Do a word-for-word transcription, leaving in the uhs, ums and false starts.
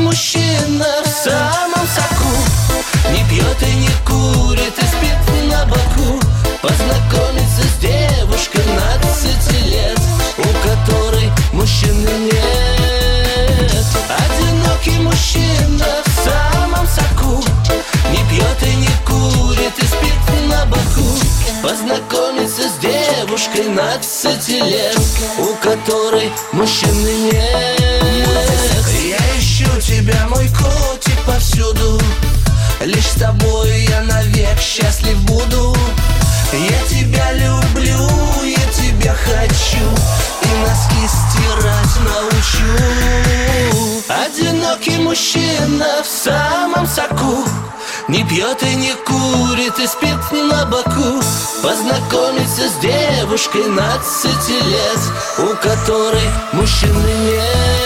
мужчина в самом соку, не пьет и не курит и спит на боку. Познакомиться с девушкой двенадцати лет, у которой мужчины нет. Одинокий мужчина в самом соку, не пьет и не курит и спит на боку. Познакомиться с девушкой двенадцати лет, у которой мужчины нет. Я ищу тебя, мой котик, повсюду. Лишь с тобой я навек счастлив буду. Я тебя люблю, я тебя хочу, и носки стирать научу. Одинокий мужчина в самом соку, не пьет и не курит и спит на боку. Познакомиться с девушкой двенадцати лет, у которой мужчины нет.